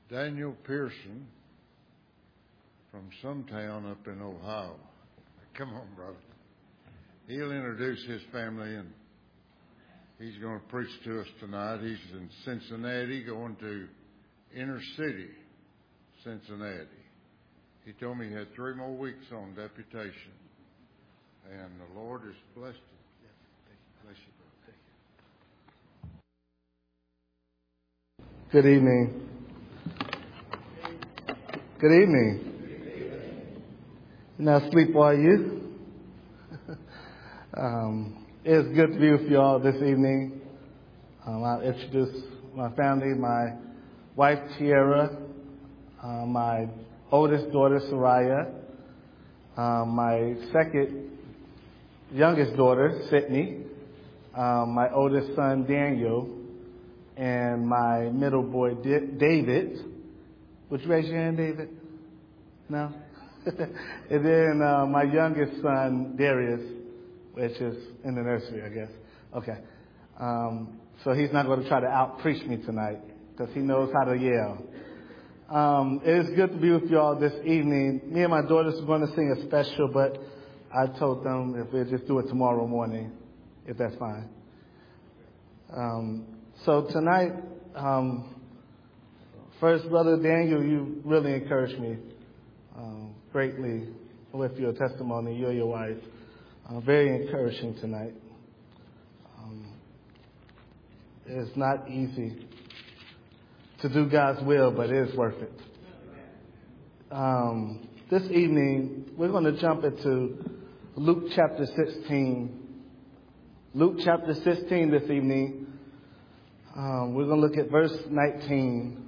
Daniel Pearson from some town up in Ohio. Come on, brother. He'll introduce his family, and he's going to preach to us tonight. He's in Cincinnati, going to inner city Cincinnati. He told me he had 3 more weeks on deputation, and the Lord has blessed him. Bless you, brother. Good evening. Good evening. Now sleep, are you? It's good to be with you all this evening. I'll introduce my family, my wife, Tiara, my oldest daughter, Soraya, my second youngest daughter, Sydney, my oldest son, Daniel, and my middle boy, David. Would you raise your hand, David? No? And then my youngest son, Darius, which is in the nursery, I guess. Okay. So he's not going to try to out-preach me tonight because he knows how to yell. It is good to be with you all this evening. Me and my daughters are going to sing a special, but I told them if we'll just do it tomorrow morning, if that's fine. So tonight, first, Brother Daniel, you really encouraged me greatly with your testimony, you and your wife. Very encouraging tonight. It's not easy to do God's will, but it is worth it. This evening, we're going to jump into Luke chapter 16. Luke chapter 16 this evening. We're going to look at verse 19.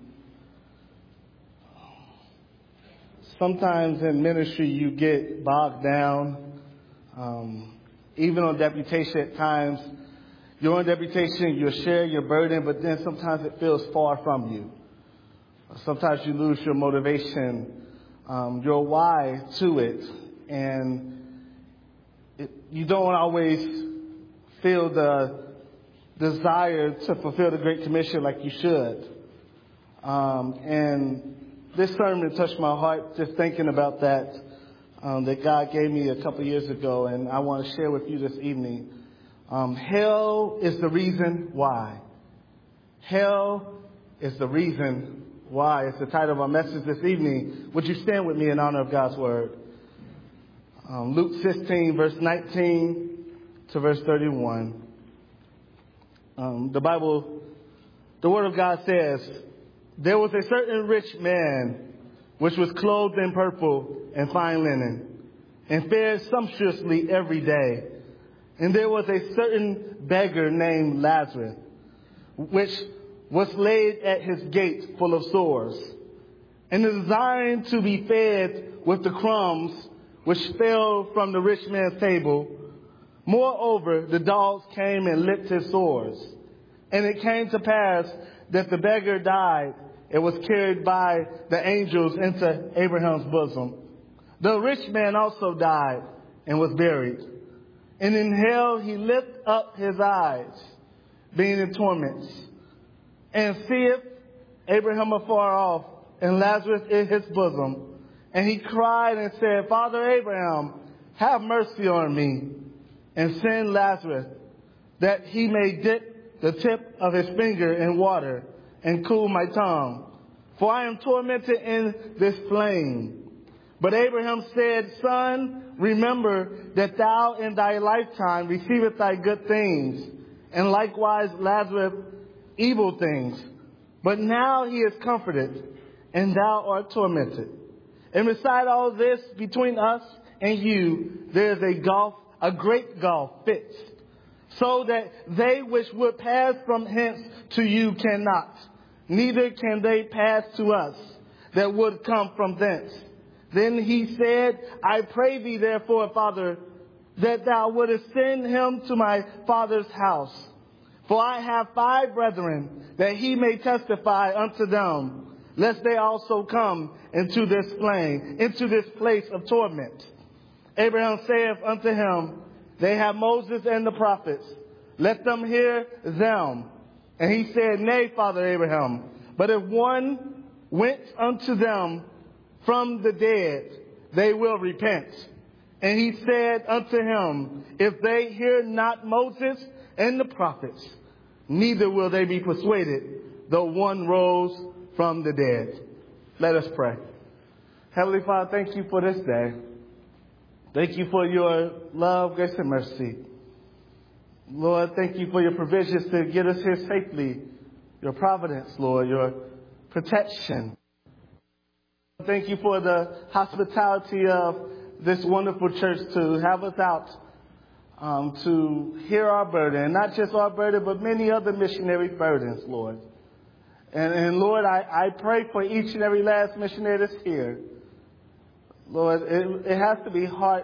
Sometimes in ministry you get bogged down. Even on deputation at times, you're on deputation, you're sharing your burden, but then sometimes it feels far from you. Sometimes you lose your motivation, your why to it, and you don't always feel the desire to fulfill the Great Commission like you should. And this sermon touched my heart just thinking about that God gave me a couple years ago, and I want to share with you this evening. Hell is the reason why. Hell is the reason why. It's the title of our message this evening. Would you stand with me in honor of God's word? Luke 16, verse 19 to verse 31. The word of God says, "There was a certain rich man which was clothed in purple and fine linen, and fared sumptuously every day. And there was a certain beggar named Lazarus, which was laid at his gate full of sores, and desiring to be fed with the crumbs which fell from the rich man's table. Moreover, the dogs came and licked his sores. And it came to pass that the beggar died and was carried by the angels into Abraham's bosom. The rich man also died and was buried. And in hell he lifted up his eyes, being in torments, and seeth Abraham afar off, and Lazarus in his bosom. And he cried and said, Father Abraham, have mercy on me, and send Lazarus, that he may dip the tip of his finger in water, and cool my tongue. For I am tormented in this flame. But Abraham said, Son, remember that thou in thy lifetime receivest thy good things, and likewise Lazarus evil things. But now he is comforted, and thou art tormented. And beside all this, between us and you, there is a gulf, a great gulf fixed, so that they which would pass from hence to you cannot, neither can they pass to us that would come from thence. Then he said, I pray thee therefore, Father, that thou wouldest send him to my father's house. For I have 5 brethren, that he may testify unto them, lest they also come into this flame, into this place of torment. Abraham saith unto him, They have Moses and the prophets. Let them hear them. And he said, Nay, Father Abraham, but if one went unto them from the dead, they will repent. And he said unto him, if they hear not Moses and the prophets, neither will they be persuaded, though one rose from the dead. Let us pray. Heavenly Father, thank you for this day. Thank you for your love, grace, and mercy. Lord, thank you for your provisions to get us here safely. Your providence, Lord, your protection. Thank you for the hospitality of this wonderful church to have us out to hear our burden. Not just our burden, but many other missionary burdens, Lord. And Lord, I pray for each and every last missionary that's here. Lord, it has to be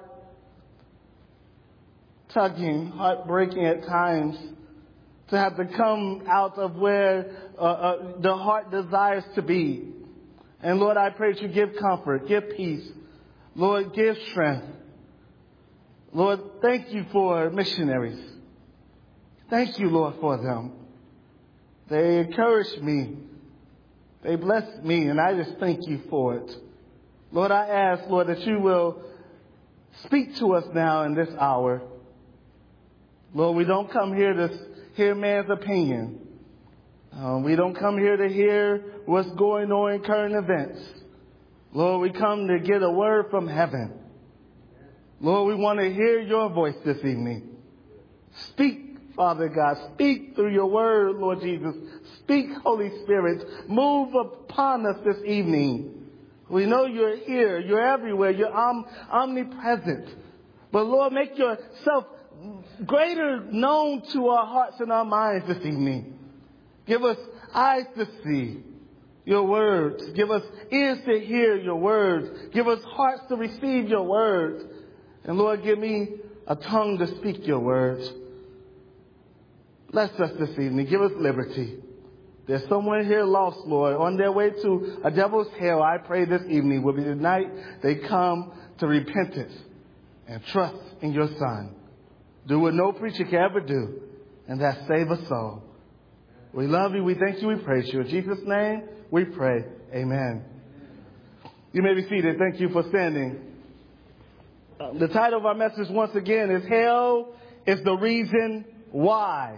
heart-tugging, heartbreaking at times to have to come out of where the heart desires to be. And Lord, I pray that you give comfort, give peace. Lord, give strength. Lord, thank you for missionaries. Thank you, Lord, for them. They encourage me. They bless me, and I just thank you for it. Lord, I ask, Lord, that you will speak to us now in this hour. Lord, we don't come here to hear man's opinion. We don't come here to hear what's going on in current events. Lord, we come to get a word from heaven. Lord, we want to hear your voice this evening. Speak, Father God. Speak through your word, Lord Jesus. Speak, Holy Spirit. Move upon us this evening. We know you're here. You're everywhere. You're omnipresent. But Lord, make yourself greater known to our hearts and our minds this evening. Give us eyes to see your words. Give us ears to hear your words. Give us hearts to receive your words. And Lord, give me a tongue to speak your words. Bless us this evening. Give us liberty. There's someone here lost, Lord, on their way to a devil's hell. I pray this evening will be the night they come to repentance and trust in your Son. Do what no preacher can ever do, and that's save a soul. We love you. We thank you. We praise you. In Jesus' name, we pray. Amen. You may be seated. Thank you for standing. The title of our message once again is Hell is the Reason Why.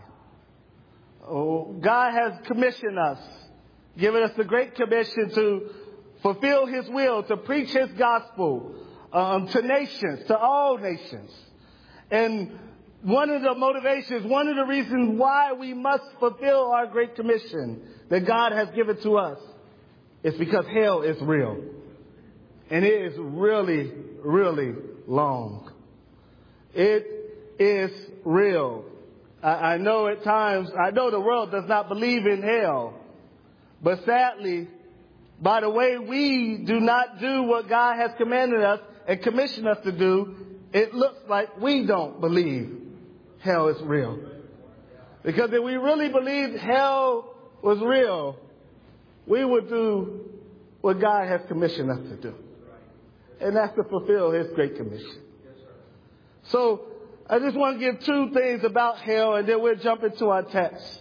God has commissioned us, given us the great commission to fulfill his will, to preach his gospel to nations, to all nations. And one of the motivations, one of the reasons why we must fulfill our great commission that God has given to us is because hell is real. And it is really, really long. It is real. I know at times, I know the world does not believe in hell. But sadly, by the way we do not do what God has commanded us and commissioned us to do, it looks like we don't believe hell is real. Because if we really believed hell was real, we would do what God has commissioned us to do. And that's to fulfill his great commission. So I just want to give two things about hell, and then we'll jump into our text.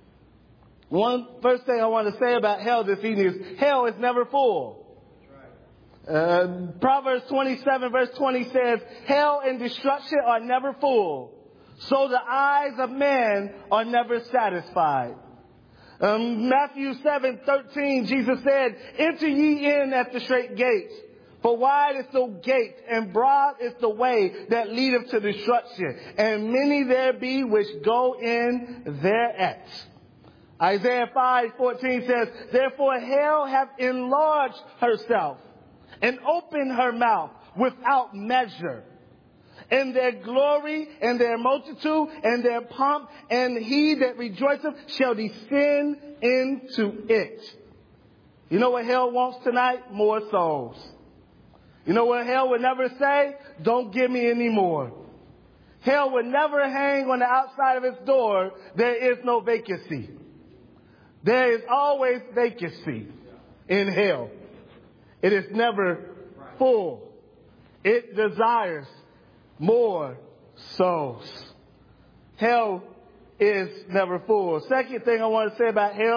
First thing I want to say about hell this evening is hell is never full. Proverbs 27 verse 20 says, hell and destruction are never full, so the eyes of man are never satisfied. Matthew 7:13, Jesus said, enter ye in at the straight gate. For wide is the gate, and broad is the way that leadeth to destruction, and many there be which go in thereat. Isaiah 5:14 says, therefore hell hath enlarged herself, and opened her mouth without measure. And their glory, and their multitude, and their pomp, and he that rejoiceth shall descend into it. You know what hell wants tonight? More souls. You know what hell would never say? Don't give me any more. Hell would never hang on the outside of its door, there is no vacancy. There is always vacancy in hell. It is never full. It desires more souls. Hell is never full. Second thing I want to say about hell,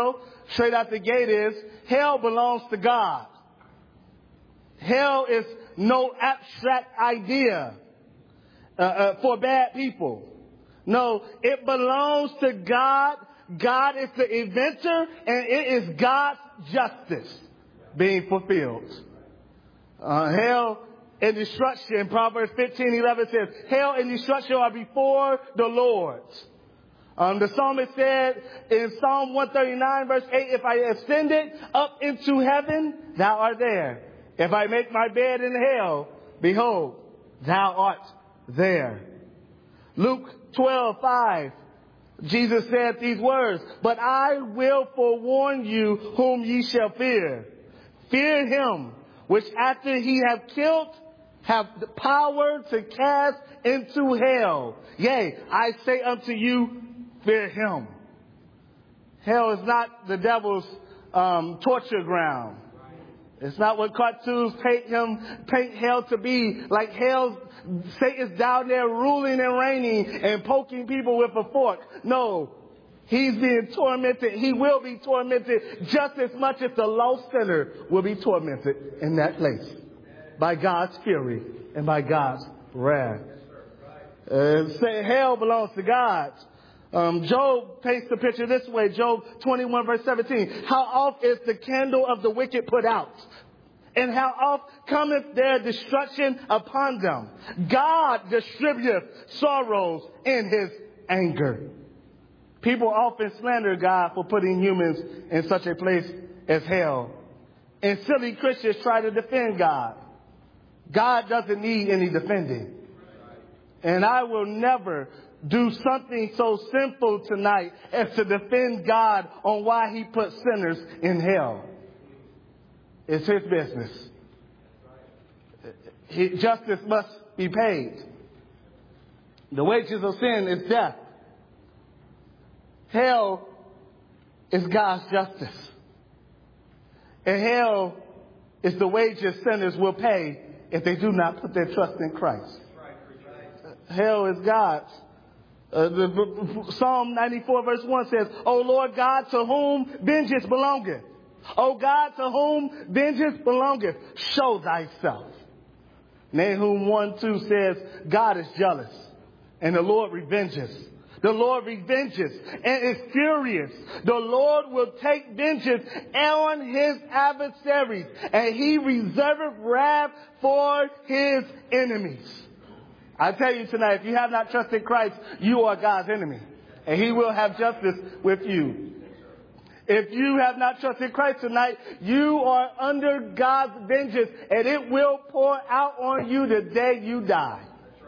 straight out the gate is hell belongs to God. Hell is no abstract idea for bad people. No, it belongs to God. God is the inventor, and it is God's justice being fulfilled. Hell and destruction, Proverbs 15:11 says, hell and destruction are before the Lord. The psalmist said in Psalm 139 verse 8, if I ascended up into heaven, thou art there. If I make my bed in hell, behold, thou art there. Luke 12:5, Jesus said these words, but I will forewarn you whom ye shall fear. Fear him, which after he have killed, have the power to cast into hell. Yea, I say unto you, fear him. Hell is not the devil's torture ground. It's not what cartoons paint hell to be. Like hell, Satan's down there ruling and reigning and poking people with a fork. No, he's being tormented. He will be tormented just as much as the lost sinner will be tormented in that place by God's fury and by God's wrath. Hell belongs to God. Job paints the picture this way. Job 21 verse 17. How oft is the candle of the wicked put out? And how oft cometh their destruction upon them? God distributeth sorrows in his anger. People often slander God for putting humans in such a place as hell. And silly Christians try to defend God. God doesn't need any defending. And I will never do something so sinful tonight as to defend God on why he put sinners in hell. It's his business. Justice must be paid. The wages of sin is death. Hell is God's justice. And hell is the wages sinners will pay if they do not put their trust in Christ. Hell is God's. Psalm 94 verse 1 says, O Lord God, to whom vengeance belongeth. O God, to whom vengeance belongeth, show thyself. Nahum 1:2 says, God is jealous, and the Lord revenges. The Lord revenges and is furious. The Lord will take vengeance on his adversaries, and he reserveth wrath for his enemies. I tell you tonight, if you have not trusted Christ, you are God's enemy, and he will have justice with you. If you have not trusted Christ tonight, you are under God's vengeance, and it will pour out on you the day you die.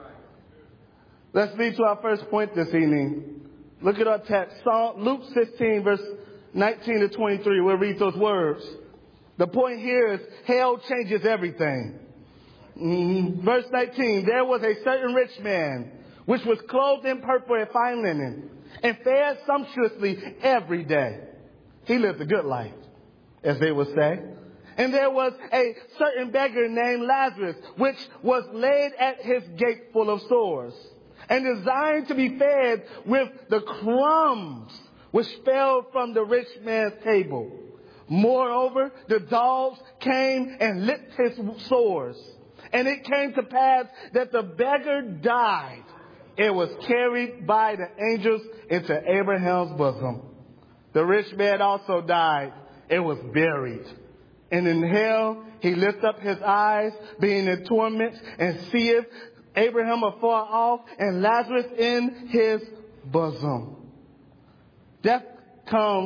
Let's lead to our first point this evening. Look at our text, Luke 16, verse 19 to 23. We'll read those words. The point here is hell changes everything. Verse 19, there was a certain rich man, which was clothed in purple and fine linen, and fared sumptuously every day. He lived a good life, as they would say. And there was a certain beggar named Lazarus, which was laid at his gate full of sores, and designed to be fed with the crumbs which fell from the rich man's table. Moreover, the dogs came and licked his sores. And it came to pass that the beggar died. It was carried by the angels into Abraham's bosom. The rich man also died. It was buried. And in hell he lifted up his eyes, being in torment, and seeth Abraham afar off, and Lazarus in his bosom. Death comes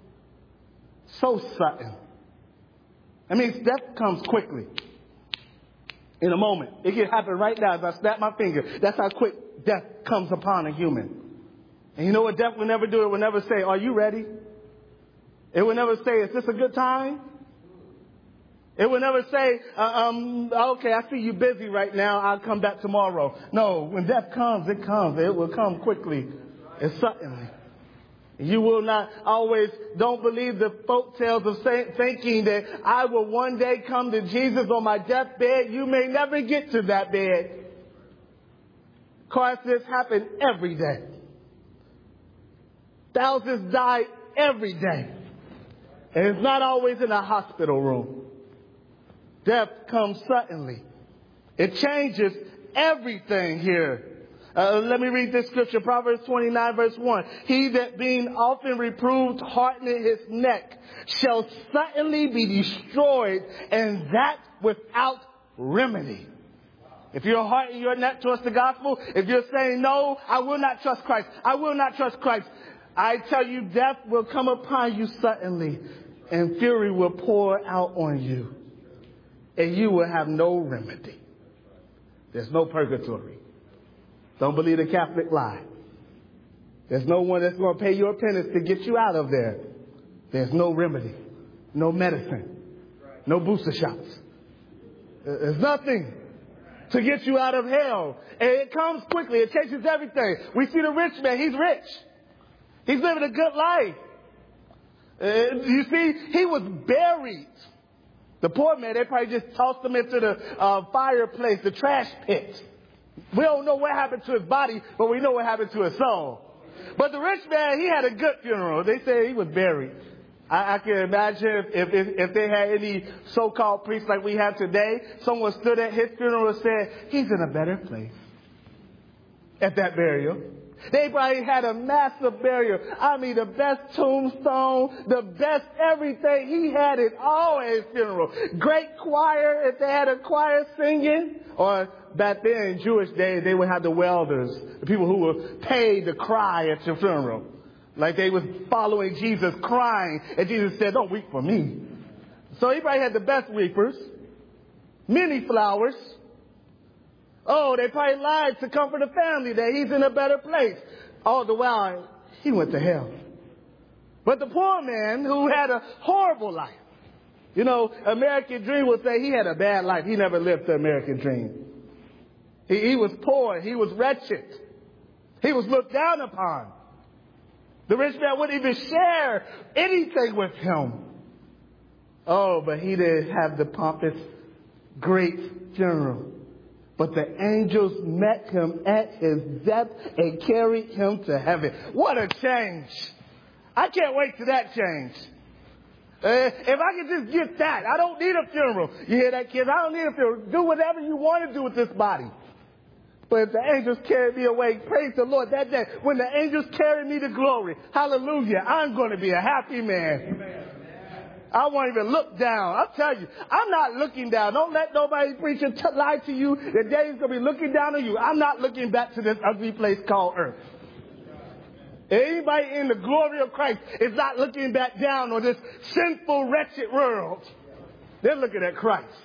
so sudden. I mean, death comes quickly. In a moment. It can happen right now as I snap my finger. That's how quick death comes upon a human. And you know what death will never do? It will never say, are you ready? It will never say, is this a good time? It will never say, okay, I see you busy right now. I'll come back tomorrow. No, when death comes, it comes. It will come quickly and suddenly. You will not always, don't believe the folk tales of thinking that I will one day come to Jesus on my deathbed. You may never get to that bed. Car accidents happen every day. Thousands die every day. And it's not always in a hospital room. Death comes suddenly. It changes everything here. Let me read this scripture, Proverbs 29, verse 1. He that being often reproved hardeneth his neck shall suddenly be destroyed, and that without remedy. If you're hardening your neck towards the gospel, if you're saying, no, I will not trust Christ, I will not trust Christ, I tell you, death will come upon you suddenly, and fury will pour out on you, and you will have no remedy. There's no purgatory. Don't believe the Catholic lie. There's no one that's going to pay your penance to get you out of there. There's no remedy, no medicine, no booster shots. There's nothing to get you out of hell. And it comes quickly. It changes everything. We see the rich man. He's rich. He's living a good life. You see, he was buried. The poor man, they probably just tossed him into the fireplace, the trash pit. We don't know what happened to his body, but we know what happened to his soul. But the rich man, he had a good funeral. They say he was buried. I can imagine if they had any so-called priests like we have today, someone stood at his funeral and said, he's in a better place at that burial. They probably had a massive burial. I mean, the best tombstone, the best everything. He had it all at his funeral. Great choir, if they had a choir singing. Or back then in Jewish days, they would have the welders, the people who were paid to cry at your funeral. Like they was following Jesus crying. And Jesus said, don't weep for me. So he probably had the best weepers. Many flowers. Oh, they probably lied to comfort the family that he's in a better place. All the while, he went to hell. But the poor man who had a horrible life. You know, American Dream would say he had a bad life. He never lived the American dream. He was poor. He was wretched. He was looked down upon. The rich man wouldn't even share anything with him. Oh, but he didn't have the pompous, great funeral. But the angels met him at his death and carried him to heaven. What a change. I can't wait till that change. If I could just get that, I don't need a funeral. You hear that, kids? I don't need a funeral. Do whatever you want to do with this body. But if the angels carry me away, praise the Lord, that day, when the angels carry me to glory, hallelujah, I'm going to be a happy man. Amen. I won't even look down. I'll tell you, I'm not looking down. Don't let nobody preacher lie to you. The day's going to be looking down on you. I'm not looking back to this ugly place called earth. Anybody in the glory of Christ is not looking back down on this sinful, wretched world. They're looking at Christ.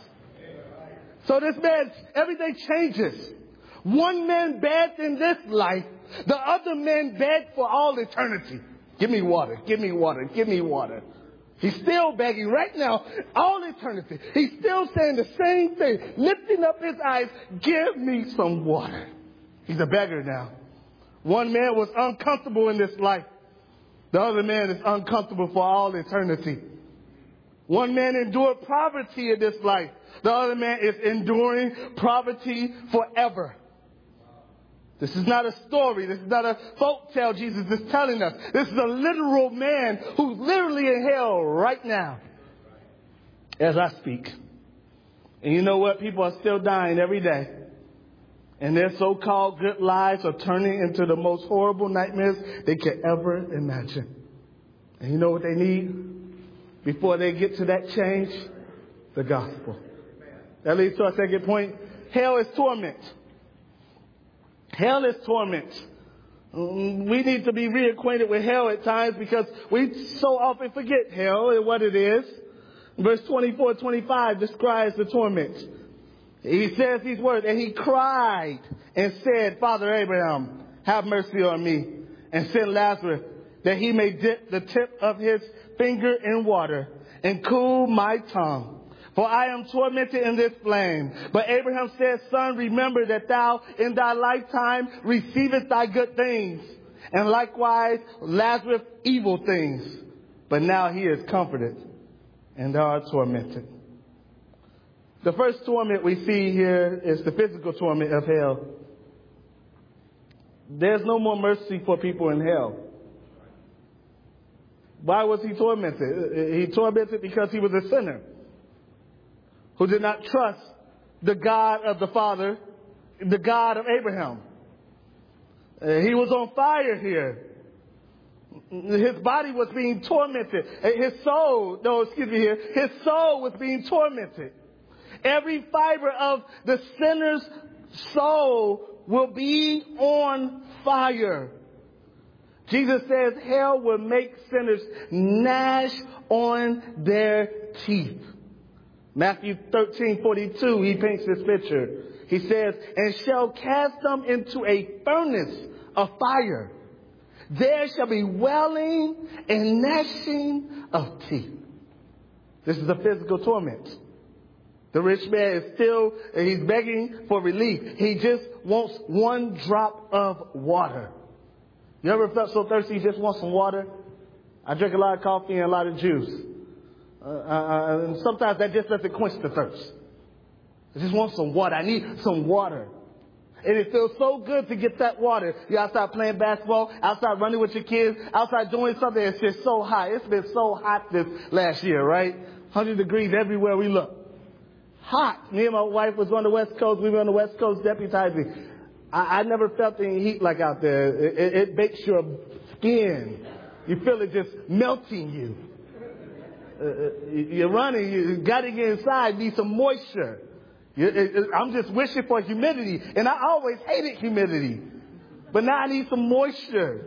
So this man, everything changes. One man begged in this life. The other man begged for all eternity. Give me water. Give me water. Give me water. He's still begging right now, all eternity. He's still saying the same thing, lifting up his eyes, give me some water. He's a beggar now. One man was uncomfortable in this life. The other man is uncomfortable for all eternity. One man endured poverty in this life. The other man is enduring poverty forever. This is not a story. This is not a folk tale Jesus is telling us. This is a literal man who's literally in hell right now as I speak. And you know what? People are still dying every day. And their so-called good lives are turning into the most horrible nightmares they could ever imagine. And you know what they need before they get to that change? The gospel. That leads to our second point. Hell is torment. Hell is torment. We need to be reacquainted with hell at times because we so often forget hell and what it is. Verse 24-25 describes the torment. He says these words, and he cried and said, Father Abraham, have mercy on me and send Lazarus that he may dip the tip of his finger in water and cool my tongue. For I am tormented in this flame. But Abraham said, Son, remember that thou in thy lifetime receivest thy good things, and likewise Lazarus evil things. But now he is comforted, and thou art tormented. The first torment we see here is the physical torment of hell. There's no more mercy for people in hell. Why was he tormented? He tormented because he was a sinner who did not trust the God of the Father, the God of Abraham. He was on fire here. His body was being tormented. His soul was being tormented. Every fiber of the sinner's soul will be on fire. Jesus says hell will make sinners gnash on their teeth. Matthew 13:42, he paints this picture. He says, and shall cast them into a furnace of fire. There shall be wailing and gnashing of teeth. This is a physical torment. The rich man he's begging for relief. He just wants one drop of water. You ever felt so thirsty you just want some water? I drink a lot of coffee and a lot of juice. And sometimes that just doesn't quench the thirst. I just want some water. I need some water. And it feels so good to get that water. You're outside playing basketball, outside running with your kids, outside doing something. It's just so hot. It's been so hot this last year, right? 100 degrees everywhere we look. Hot. Me and my wife was on the West Coast. We were on the West Coast deputizing. I never felt any heat like out there. It bakes your skin. You feel it just melting you. You're running. You got to get inside. Need some moisture. I'm just wishing for humidity. And I always hated humidity. But now I need some moisture.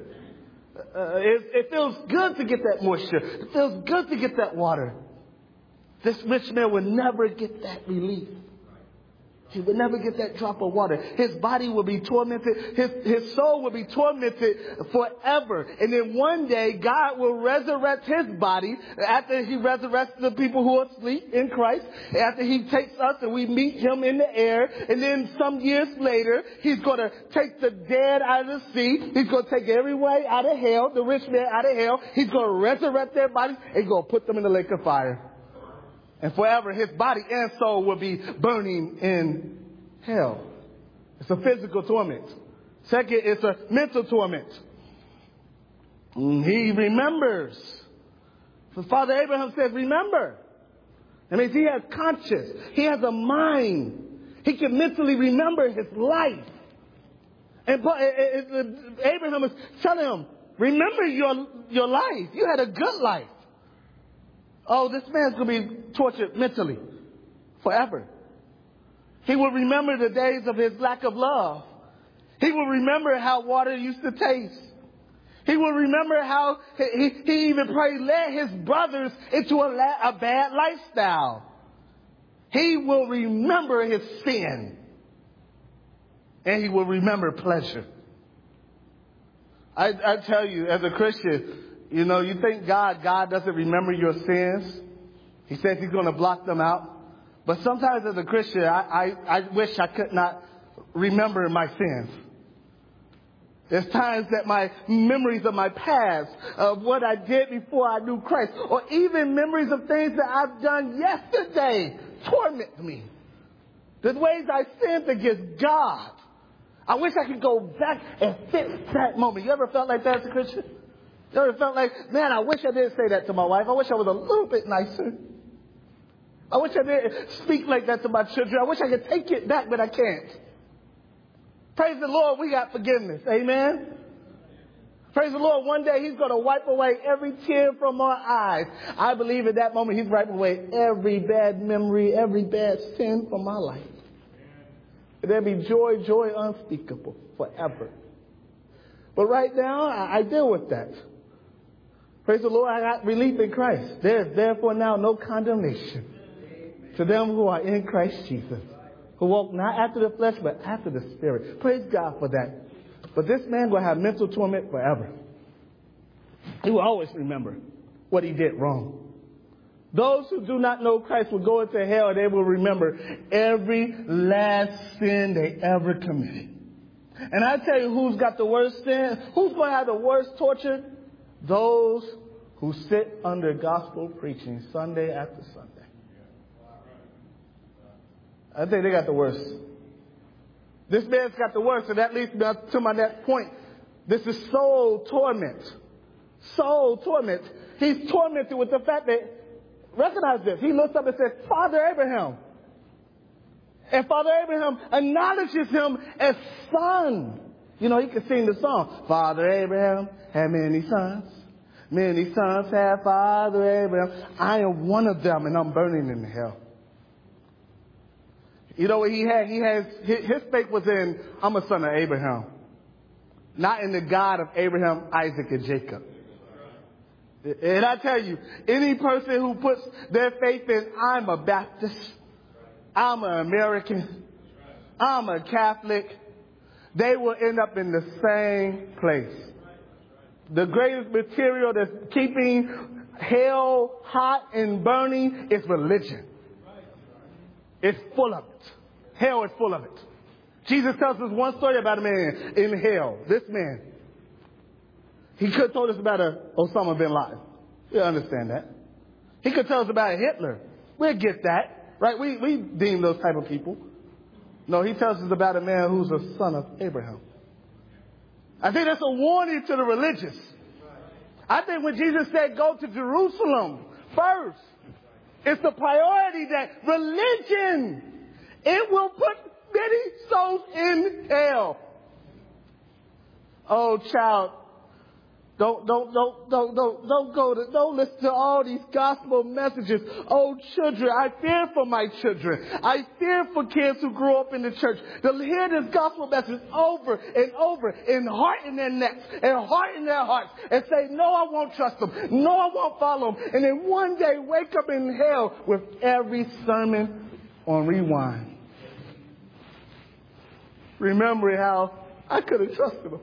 It feels good to get that moisture. It feels good to get that water. This rich man will never get that relief. He would never get that drop of water. His body will be tormented. His soul will be tormented forever. And then one day, God will resurrect his body after he resurrects the people who are asleep in Christ. After he takes us and we meet him in the air. And then some years later, he's going to take the dead out of the sea. He's going to take everybody out of hell, the rich man out of hell. He's going to resurrect their bodies and he's going to put them in the lake of fire. And forever, his body and soul will be burning in hell. It's a physical torment. Second, it's a mental torment. He remembers. So Father Abraham says, remember. That means he has conscience. He has a mind. He can mentally remember his life. And Abraham is telling him, remember your life. You had a good life. Oh, this man's going to be tortured mentally forever. He will remember the days of his lack of love. He will remember how water used to taste. He will remember how he even probably led his brothers into a bad lifestyle. He will remember his sin. And he will remember pleasure. I tell you, as a Christian, you know, you think God doesn't remember your sins. He says he's going to block them out. But sometimes as a Christian, I wish I could not remember my sins. There's times that my memories of my past, of what I did before I knew Christ, or even memories of things that I've done yesterday torment me. The ways I sinned against God. I wish I could go back and fix that moment. You ever felt like that as a Christian? You ever felt like, man, I wish I didn't say that to my wife. I wish I was a little bit nicer. I wish I didn't speak like that to my children. I wish I could take it back, but I can't. Praise the Lord, we got forgiveness. Amen? Praise the Lord, one day he's going to wipe away every tear from our eyes. I believe at that moment he's wiping away every bad memory, every bad sin from my life. There'll be joy unspeakable forever. But right now, I deal with that. Praise the Lord, I got relief in Christ. There is therefore now no condemnation to them who are in Christ Jesus, who walk not after the flesh, but after the Spirit. Praise God for that. But this man will have mental torment forever. He will always remember what he did wrong. Those who do not know Christ will go into hell and they will remember every last sin they ever committed. And I tell you who's got the worst sin, who's going to have the worst torture? Those who sit under gospel preaching Sunday after Sunday. I think they got the worst. This man's got the worst, and that leads me to my next point. This is soul torment. Soul torment. He's tormented with the fact that, recognize this, he looks up and says, Father Abraham. And Father Abraham acknowledges him as son. You know, he can sing the song, Father Abraham had many sons. Many sons had Father Abraham. I am one of them, and I'm burning in hell. You know what he had? His faith was in, I'm a son of Abraham. Not in the God of Abraham, Isaac, and Jacob. And I tell you, any person who puts their faith in, I'm a Baptist, I'm an American, I'm a Catholic, they will end up in the same place. The greatest material that's keeping hell hot and burning is religion. It's full of it. Hell is full of it. Jesus tells us one story about a man in hell. This man. He could have told us about Osama bin Laden. We'll understand that. He could tell us about Hitler. We'll get that. Right? We deem those type of people. No, he tells us about a man who's a son of Abraham. I think that's a warning to the religious. I think when Jesus said go to Jerusalem first, it's the priority that religion, it will put many souls in hell. Oh, child, don't listen to all these gospel messages. Oh, children, I fear for my children. I fear for kids who grew up in the church. To hear this gospel message over and over and harden their necks and harden their hearts and say, no, I won't trust them. No, I won't follow them. And then one day wake up in hell with every sermon on rewind. Remembering how I could have trusted them.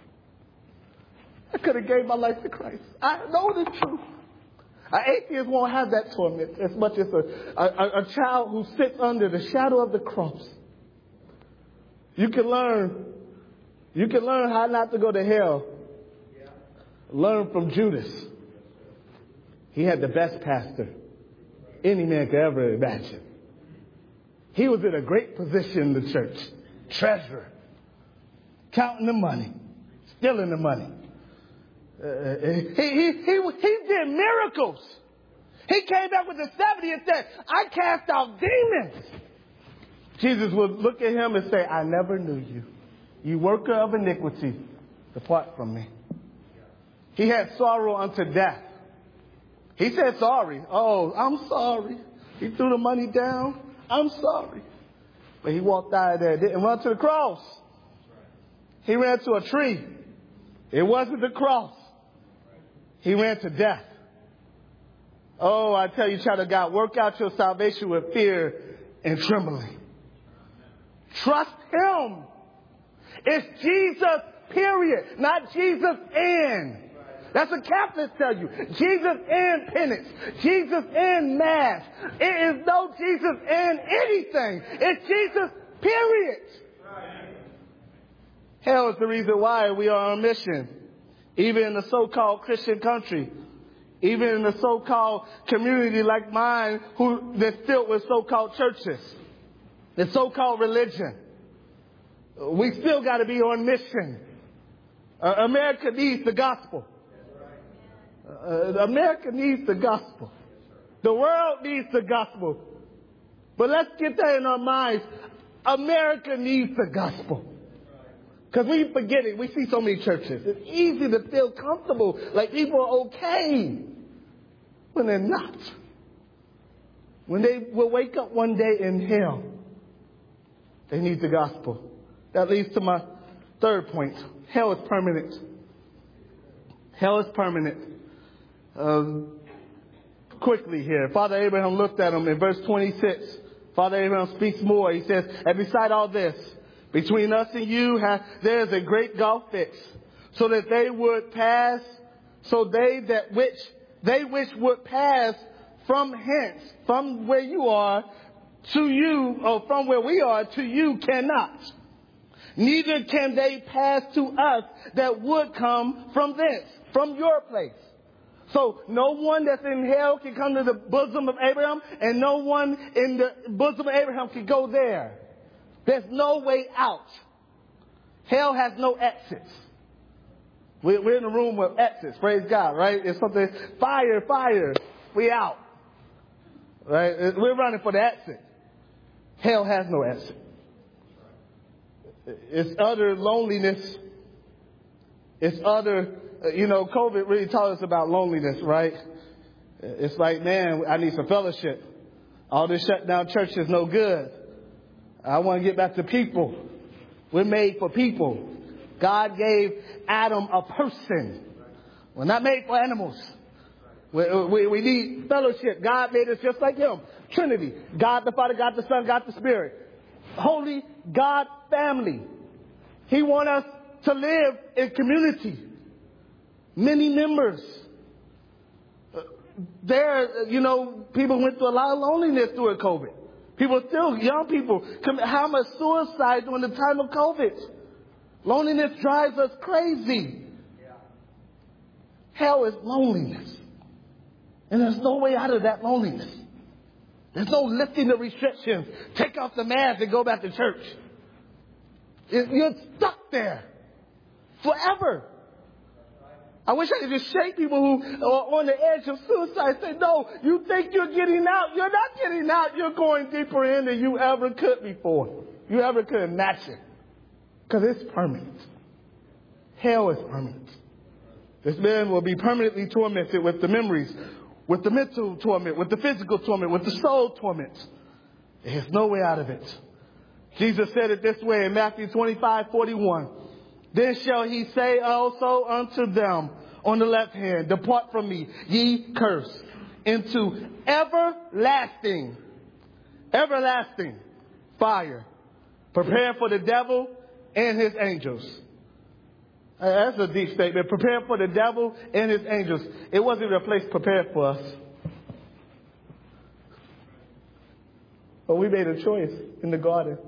I could have gave my life to Christ. I know the truth. An atheist won't have that torment as much as a child who sits under the shadow of the cross. You can learn how not to go to hell. Learn from Judas. He had the best pastor any man could ever imagine. He was in a great position in the church. Treasurer. Counting the money. Stealing the money. He did miracles. He came back with the 70 and said, I cast out demons. Jesus would look at him and say, I never knew you. You worker of iniquity, depart from me. He had sorrow unto death. He said sorry. Oh, I'm sorry. He threw the money down. I'm sorry. But he walked out of there, didn't run to the cross. He ran to a tree. It wasn't the cross. He ran to death. Oh, I tell you, child of God, work out your salvation with fear and trembling. Trust Him. It's Jesus, period. Not Jesus and. That's what Catholics tell you. Jesus and penance. Jesus and mass. It is no Jesus and anything. It's Jesus, period. Hell is the reason why we are on mission. Even in the so-called Christian country. Even in the so-called community like mine that's filled with so-called churches. The so-called religion. We still got to be on mission. America needs the gospel. America needs the gospel. The world needs the gospel. But let's get that in our minds. America needs the gospel. Because we forget it. We see so many churches. It's easy to feel comfortable, like people are okay, when they're not. When they will wake up one day in hell, they need the gospel. That leads to my third point. Hell is permanent. Hell is permanent. Quickly here. Father Abraham looked at him in verse 26. Father Abraham speaks more. He says, and beside all this, between us and you, there is a great gulf fixed, so that they would pass, so they which would pass from hence, from where you are to you, or from where we are to you cannot. Neither can they pass to us that would come from thence, from your place. So no one that's in hell can come to the bosom of Abraham, and no one in the bosom of Abraham can go there. There's no way out. Hell has no exits. We're in a room with exits. Praise God, right? It's something, fire, fire. We out. Right? We're running for the exit. Hell has no exit. It's utter loneliness. It's utter, COVID really taught us about loneliness, right? It's like, man, I need some fellowship. All this shut down church is no good. I want to get back to people. We're made for people. God gave Adam a person. We're not made for animals. We need fellowship. God made us just like him. Trinity. God the Father, God the Son, God the Spirit. Holy God family. He wants us to live in community. Many members. People went through a lot of loneliness during COVID. People still, young people, how much suicide during the time of COVID. Loneliness drives us crazy. Hell is loneliness. And there's no way out of that loneliness. There's no lifting the restrictions. Take off the mask and go back to church. You're stuck there forever. I wish I could just shake people who are on the edge of suicide. Say, no, you think you're getting out. You're not getting out. You're going deeper in than you ever could before. You ever could imagine. Because it's permanent. Hell is permanent. This man will be permanently tormented with the memories, with the mental torment, with the physical torment, with the soul torment. There's no way out of it. Jesus said it this way in Matthew 25:41. Then shall he say also unto them on the left hand, depart from me, ye cursed, into everlasting fire, prepare for the devil and his angels. That's a deep statement. Prepare for the devil and his angels. It wasn't a place prepared for us. But we made a choice in the garden.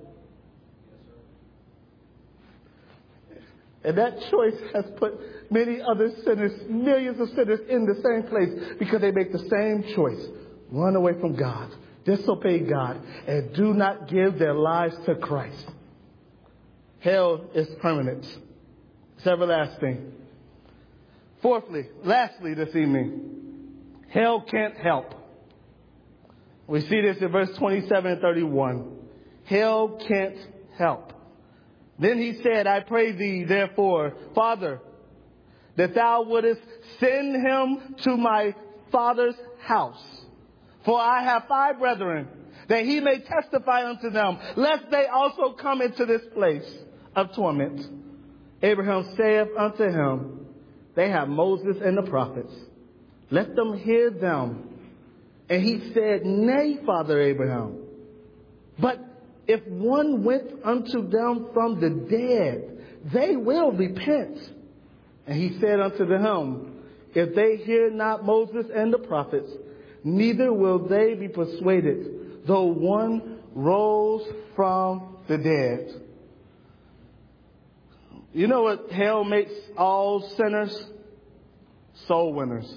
And that choice has put many other sinners, millions of sinners in the same place because they make the same choice. Run away from God, disobey God, and do not give their lives to Christ. Hell is permanent. It's everlasting. Lastly this evening, hell can't help. We see this in verse 27 and 31. Hell can't help. Then he said, I pray thee, therefore, Father, that thou wouldest send him to my father's house. For I have 5 brethren, that he may testify unto them, lest they also come into this place of torment. Abraham saith unto him, they have Moses and the prophets. Let them hear them. And he said, Nay, Father Abraham, but if one went unto them from the dead, they will repent. And he said unto them, if they hear not Moses and the prophets, neither will they be persuaded, though one rose from the dead. You know what hell makes all sinners? Soul winners.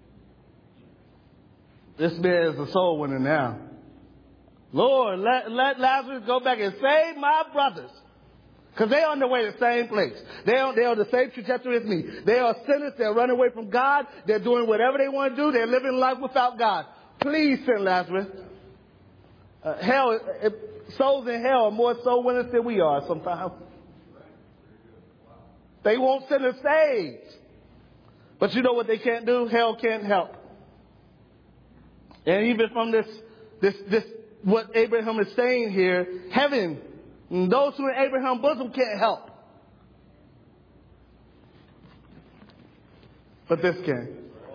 This man is a soul winner now. Lord, let Lazarus go back and save my brothers. Because they're on their way to the same place. They're on the same trajectory as me. They are sinners. They're running away from God. They're doing whatever they want to do. They're living life without God. Please send Lazarus. Souls in hell are more soul winners than we are sometimes. They won't send us saved. But you know what they can't do? Hell can't help. And even from this what Abraham is saying here, heaven, those who are in Abraham's bosom can't help. But this can.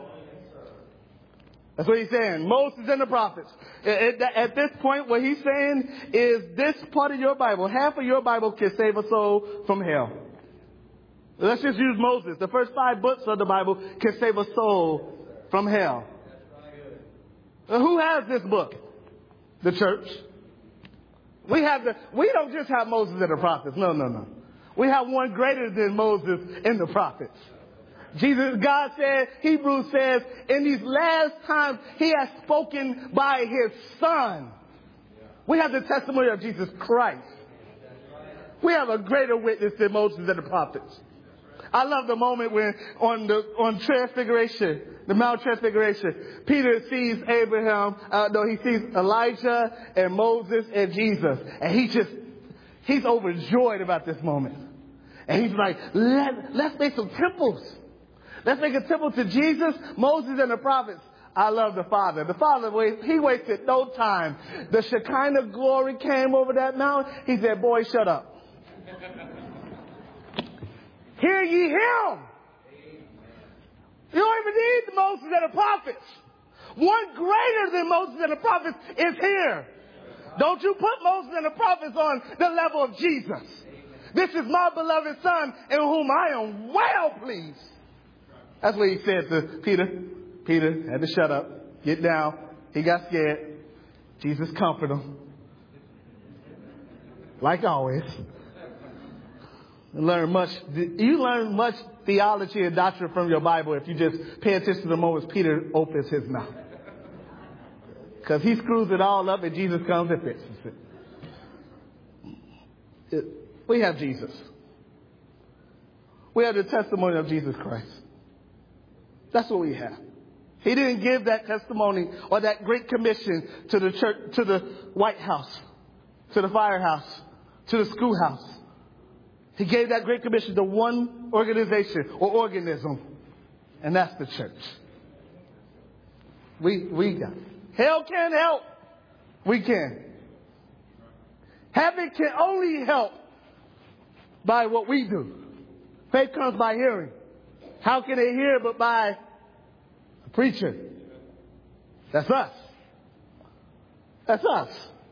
That's what he's saying. Moses and the prophets. At this point, what he's saying is this part of your Bible, half of your Bible can save a soul from hell. Let's just use Moses. The first 5 books of the Bible can save a soul from hell. Who has this book? The church. We don't just have Moses and the prophets. No. We have one greater than Moses and the prophets. God said, Hebrews says, in these last times, he has spoken by his Son. We have the testimony of Jesus Christ. We have a greater witness than Moses and the prophets. I love the moment when on Transfiguration, the Mount Transfiguration, Peter sees he sees Elijah and Moses and Jesus. And he's overjoyed about this moment. And he's like, let's make some temples. Let's make a temple to Jesus, Moses, and the prophets. I love the Father. The Father, he wasted no time. The Shekinah glory came over that mountain. He said, boy, shut up. Hear ye him. You don't even need Moses and the prophets. One greater than Moses and the prophets is here. Don't you put Moses and the prophets on the level of Jesus. This is my beloved Son in whom I am well pleased. That's what he said to Peter. Peter had to shut up, get down. He got scared. Jesus comforted him. Like always. You learn much theology and doctrine from your Bible if you just pay attention to the moments Peter opens his mouth. Because he screws it all up and Jesus comes and fixes it. We have Jesus. We have the testimony of Jesus Christ. That's what we have. He didn't give that testimony or that great commission to the church, to the White House, to the firehouse, to the schoolhouse. He gave that great commission to one organization or organism, and that's the church. We got it. Hell can't help. We can. Heaven can only help by what we do. Faith comes by hearing. How can they hear but by a preacher? That's us. That's us.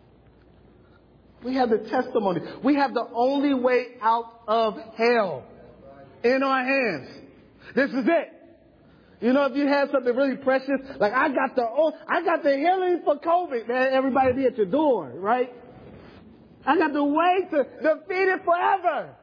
We have the testimony. We have the only way out of hell in our hands. This is it. You know, if you have something really precious, like I got the healing for COVID, man, everybody be at your door, right? I got the way to defeat it forever.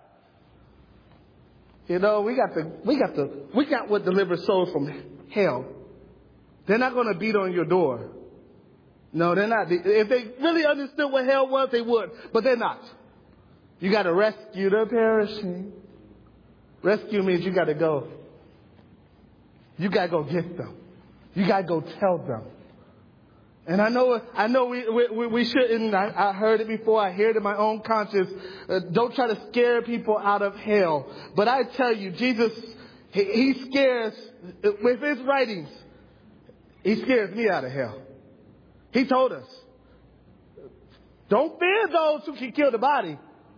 You know, we got what delivers souls from hell. They're not going to beat on your door. No, they're not. If they really understood what hell was, they would. But they're not. You got to rescue the perishing. Rescue means you got to go. You got to go get them. You got to go tell them. And I know we shouldn't. I heard it before. I hear it in my own conscience. Don't try to scare people out of hell. But I tell you, Jesus, he scares, with his writings, he scares me out of hell. He told us, don't fear those who can kill the body.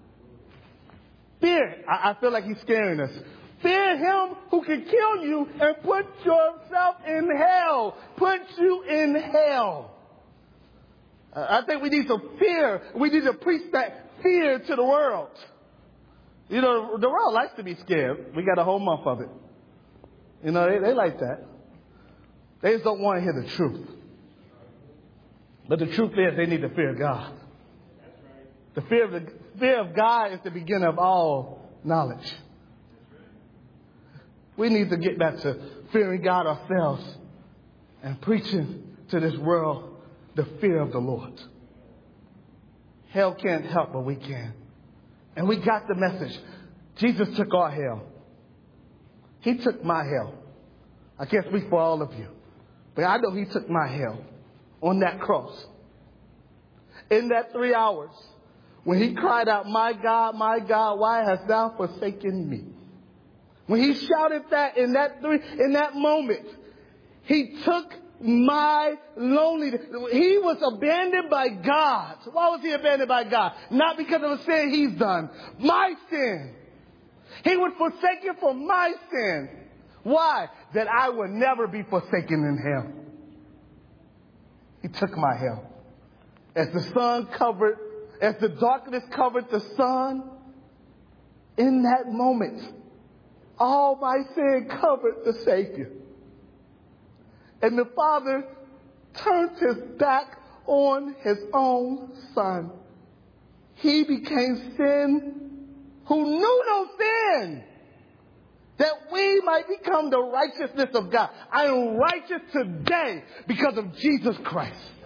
Fear. I feel like he's scaring us. Fear him who can kill you and put yourself in hell. Put you in hell. I think we need some fear. We need to preach that fear to the world. You know, the world likes to be scared. We got a whole month of it. You know, they like that. They just don't want to hear the truth. But the truth is they need to fear God. The fear of God is the beginning of all knowledge. We need to get back to fearing God ourselves and preaching to this world the fear of the Lord. Hell can't help, but we can. And we got the message. Jesus took our hell. He took my hell. I can't speak for all of you, but I know he took my hell on that cross. In that 3 hours, when he cried out, my God, why hast thou forsaken me? When he shouted that in that moment, he took my loneliness. He was abandoned by God. Why was he abandoned by God? Not because of the sin he's done. My sin. He was forsaken for my sin. Why? That I would never be forsaken in hell. He took my hell. As the darkness covered the sun, in that moment, all my sin covered the Savior. And the Father turned his back on his own Son. He became sin who knew no sin, that we might become the righteousness of God. I am righteous today because of Jesus Christ.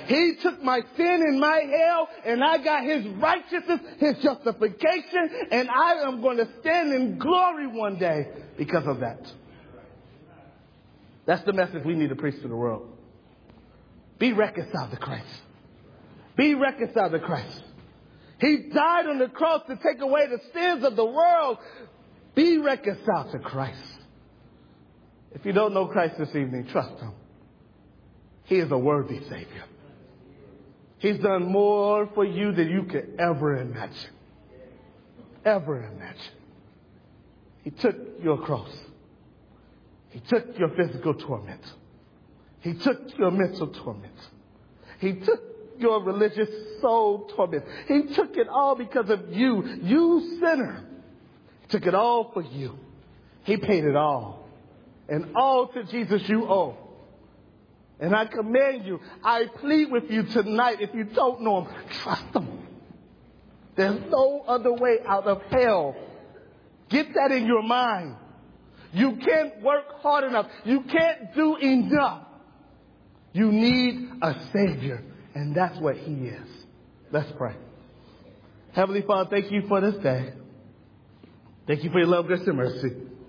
He took my sin and my hell, and I got his righteousness, his justification, and I am going to stand in glory one day because of that. That's the message we need to preach to the world. Be reconciled to Christ. Be reconciled to Christ. He died on the cross to take away the sins of the world. Be reconciled to Christ. If you don't know Christ this evening, trust him. He is a worthy Savior. He's done more for you than you could ever imagine. Ever imagine. He took your cross. He took your physical torment. He took your mental torment. He took your religious soul torment. He took it all because of you. You sinner. He took it all for you. He paid it all. And all to Jesus you owe. And I command you, I plead with you tonight, if you don't know him, trust him. There's no other way out of hell. Get that in your mind. You can't work hard enough. You can't do enough. You need a Savior. And that's what he is. Let's pray. Heavenly Father, thank you for this day. Thank you for your love, grace, and mercy.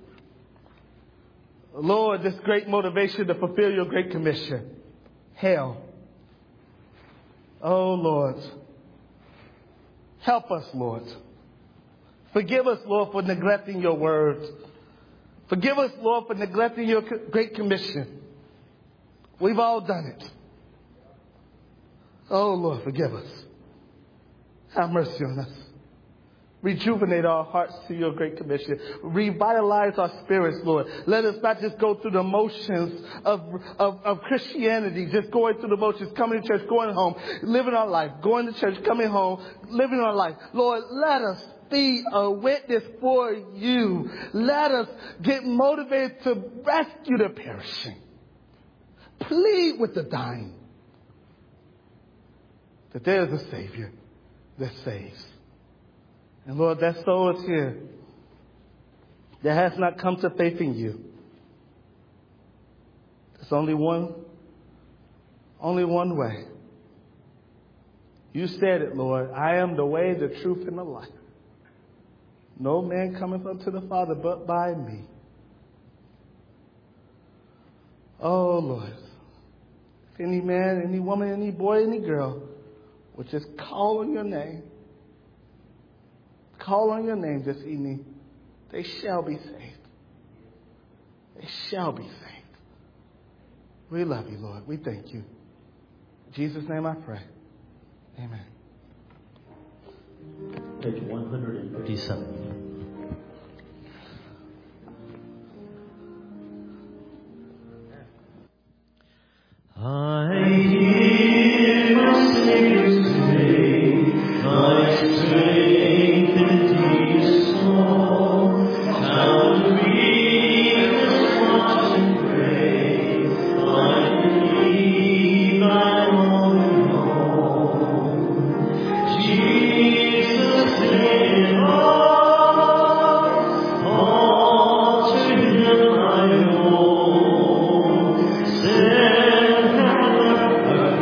Lord, this great motivation to fulfill your great commission. Hell. Oh, Lord. Help us, Lord. Forgive us, Lord, for neglecting your words. Forgive us, Lord, for neglecting your great commission. We've all done it. Oh, Lord, forgive us. Have mercy on us. Rejuvenate our hearts to your great commission. Revitalize our spirits, Lord. Let us not just go through the motions of Christianity, just going through the motions, coming to church, going home, living our life, going to church, coming home, living our life. Lord, let us be a witness for you. Let us get motivated to rescue the perishing. Plead with the dying that there is a Savior that saves. And Lord, that soul is here that has not come to faith in you. There's only one way. You said it, Lord. I am the way, the truth, and the life. No man cometh unto the Father but by me. Oh, Lord. If any man, any woman, any boy, any girl would just call on your name, call on your name this evening, they shall be saved. They shall be saved. We love you, Lord. We thank you. In Jesus' name I pray. Amen. Page 157. I hear my Savior say, thy strength indeed is small. How to read this watch and pray, I believe I'm all alone. Jesus in all to him I owe. Send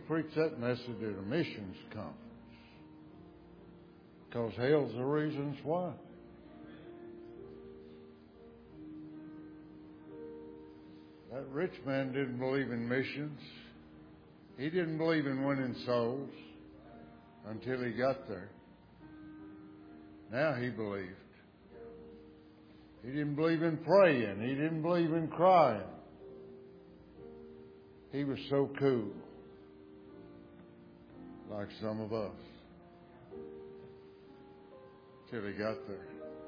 preach that message at a missions conference. Because hell's the reasons why. That rich man didn't believe in missions. He didn't believe in winning souls until he got there. Now he believed. He didn't believe in praying. He didn't believe in crying. He was so cool, like some of us, till he got there.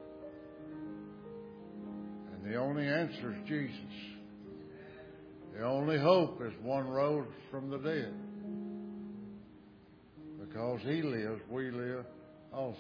And the only answer is Jesus. The only hope is one rose from the dead. Because He lives, we live also.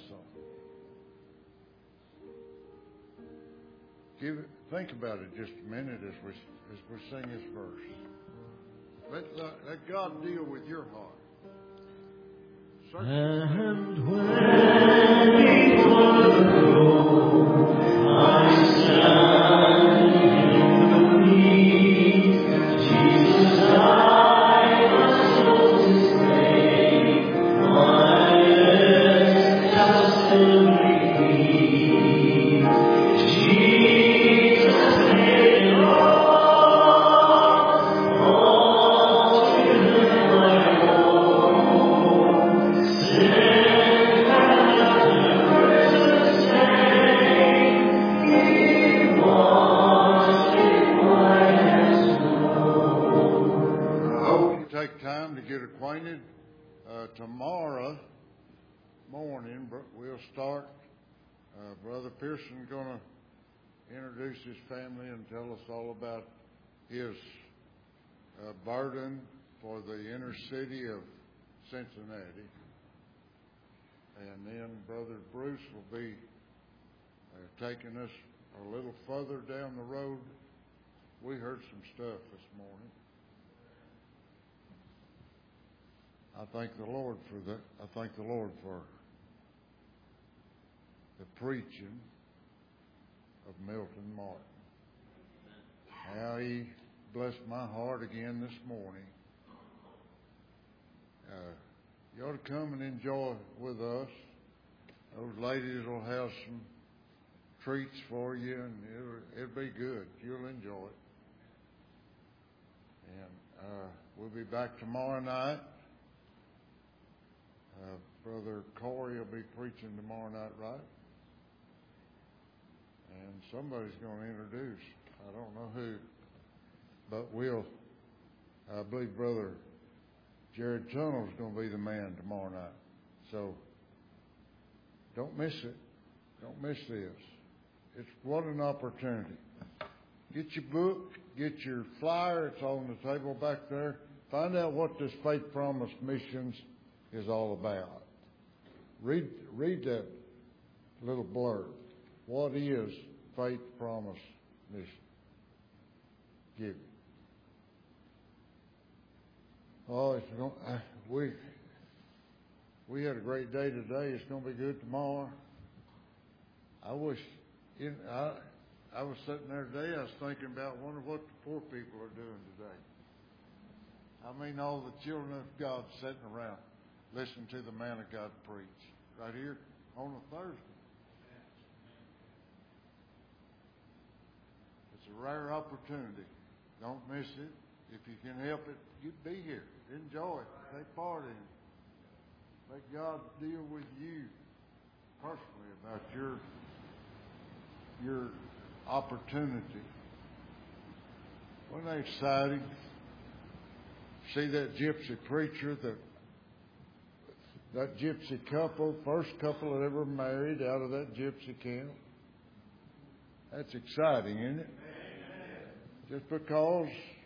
Think about it just a minute as we sing this verse. Let God deal with your heart. And when before the throne I stand in the need, Jesus, I must hold His name, my lips constantly plead. Jesus, take all to Him I owe. Sin cannot precious name, He washed it white as snow. I hope you take time to get acquainted. Tomorrow morning, we'll start. Brother Pearson's going to introduce his family and tell us all about his burden for the inner city of Cincinnati. And then Brother Bruce will be taking us a little further down the road. We heard some stuff this morning. I thank the Lord for that. I thank the Lord for the preaching of Milton Martin. How he blessed my heart again this morning. You ought to come and enjoy with us. Those ladies will have some treats for you, and it'll be good. You'll enjoy it. And we'll be back tomorrow night. Brother Corey will be preaching tomorrow night, right? And somebody's going to introduce. I don't know who. But I believe Brother Jared Tunnell's going to be the man tomorrow night. So don't miss it. Don't miss this. It's what an opportunity. Get your book. Get your flyer. It's on the table back there. Find out what this Faith Promise Missions is all about. Read that little blurb. What is Faith Promise Mission? Giving. Oh, we had a great day today. It's going to be good tomorrow. I wish. I was sitting there today. I was thinking about wondering what the poor people are doing today. I mean, all the children of God sitting around listening to the man of God preach right here on a Thursday. It's a rare opportunity. Don't miss it. If you can help it, you be here. Enjoy it. Take part in it. Let God deal with you personally about your opportunity. Wasn't that exciting? See that gypsy preacher, that gypsy couple, first couple that ever married out of that gypsy camp? That's exciting, isn't it? Just because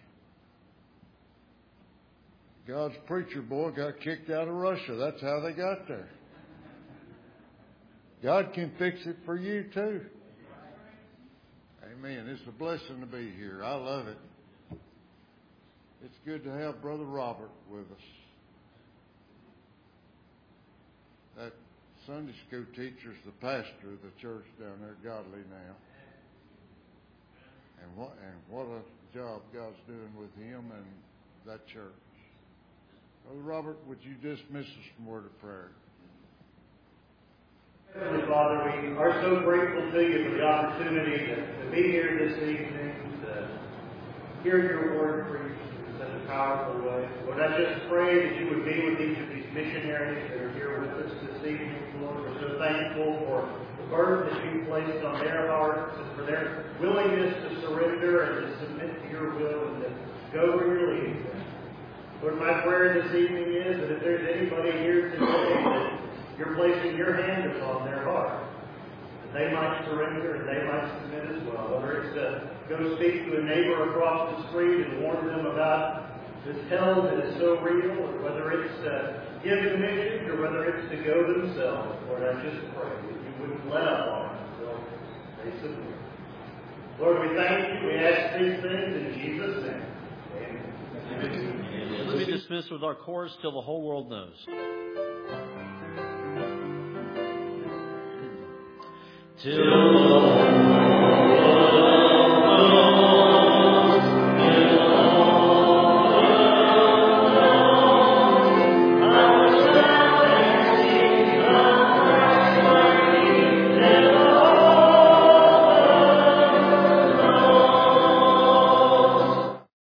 God's preacher boy got kicked out of Russia. That's how they got there. God can fix it for you too. Amen. It's a blessing to be here. I love it. It's good to have Brother Robert with us. That Sunday school teacher's the pastor of the church down there at Godly now. And what a job God's doing with him and that church. Brother Robert, would you dismiss us from word of prayer? Heavenly Father, we are so grateful to you for the opportunity to be here this evening, to hear your word preached in such a powerful way. Lord, I just pray that you would be with each of these missionaries that are here with us this evening, Lord. We're so thankful for the burden that you placed on their hearts and for their willingness to surrender and to submit to your will and to go where you're leading them. Lord, my prayer this evening is that if there's anybody here today that you're placing your hand upon their heart, that they might surrender and they might submit as well. Whether it's to go speak to a neighbor across the street and warn them about this hell that is so real, or whether it's to give commissions, or whether it's to go themselves. Lord, I just pray that you wouldn't let up on them until they submit. Lord, we thank you. We ask these things in Jesus' name. Amen. Let's be dismissed with our chorus till the whole world knows. Till